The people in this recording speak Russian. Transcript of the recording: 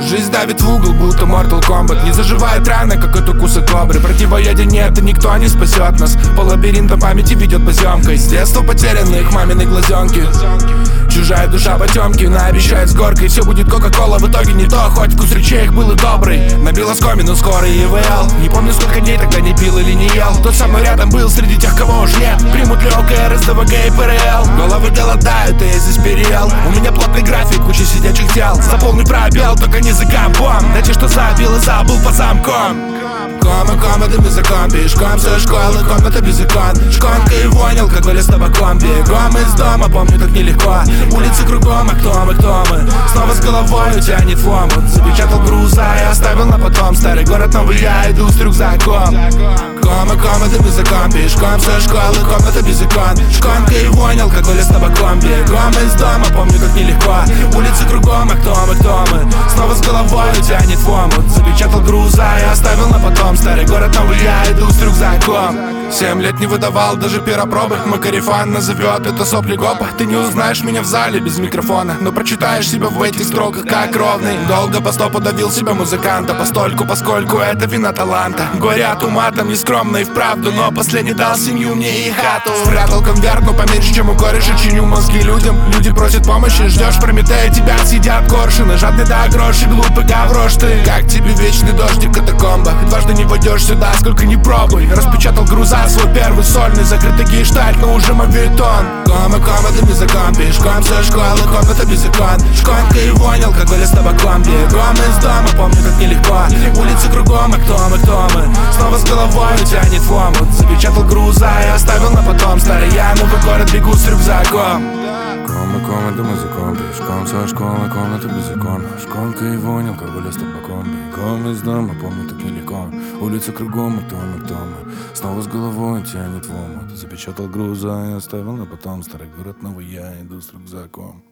Жизнь давит в угол, будто Mortal Kombat. Не заживает рана, как от укуса кобры. Противоядия нет, и никто не спасет нас. По лабиринтам памяти ведет поземкой. С детства потеряны их мамины глазенки. Чужая душа потемки, наобещает с горкой. Все будет кока-кола, в итоге не то. Хоть вкус речей их был и добрый. Набил оскомину скоро и ИВЛ. Не помню, сколько дней тогда не пил или не ел. Тот со мной рядом был среди тех, кого уж нет. Примут ли ОКР, СДВГ и ПРЛ. Головы голодают, и я здесь переел. У меня плотный график, куча сидячих тел. Заполни пробел, только не за компом. Дайте, что забил и забыл по замкам. Комнаты без окон, пешком со школы, комната без икон. Шконка и вонял, как вылез табаком. Бегом из дома, помню, так нелегко. Улицы кругом, а кто мы? Снова с головой тянет в омут. Запечатал груза и оставил на потом. Старый город, новый я иду с рюкзаком. Комнаты без окон, пешком со школы, комната без икон. Шконка и вонял, как вылез табаком. Бегом из дома, помню, как нелегко. Улицы кругом, а кто мы? Снова с головой тянет в омут. Запечатал груза и оставил на потом. Старый город, новый я иду с рюкзаком. 7 лет не выдавал даже перопробы. Мой корефан назовет это сопли гопа. Ты не узнаешь меня в зале без микрофона, но прочитаешь себя в этих строках как ровный. Долго по стопу давил себя музыканта, постольку, поскольку это вина таланта. Говорят, уматом нескромно и вправду, но последний дал семью мне и хату. Спрятал конверт, но поменьше, чем у кореша. Чиню мозги людям, люди просят помощи. Ждешь Прометея, тебя съедят коршуны. Жадный до грошей, глупый гаврош ты. Как тебе вечный дождик в катакомбах? Дважды не войдешь сюда, сколько не пробуй. Распечатал груза, свой первый сольный. Закрытый гештальт, но уже мовитон. Комнаты без окон, пешком со школы, комната без икон. Шконка и вонял, как вылез табаком. Бегом из дома, помню, как нелегко. Улицы кругом, а кто мы? Снова с головой тянет в омут. Запечатал груза и оставил на потом. Старый я, новый город, бегу с рюкзаком. Комнаты без окон, пешком со школы, комната без икон. Шконка и вонял, как вылез табаком. Бегом из дома, помню, так нелегко. Улицы кругом, а кто мы? Снова с головой тянет в омут. Запечатал груза и оставил на потом. Старый город, новый я иду с рюкзаком.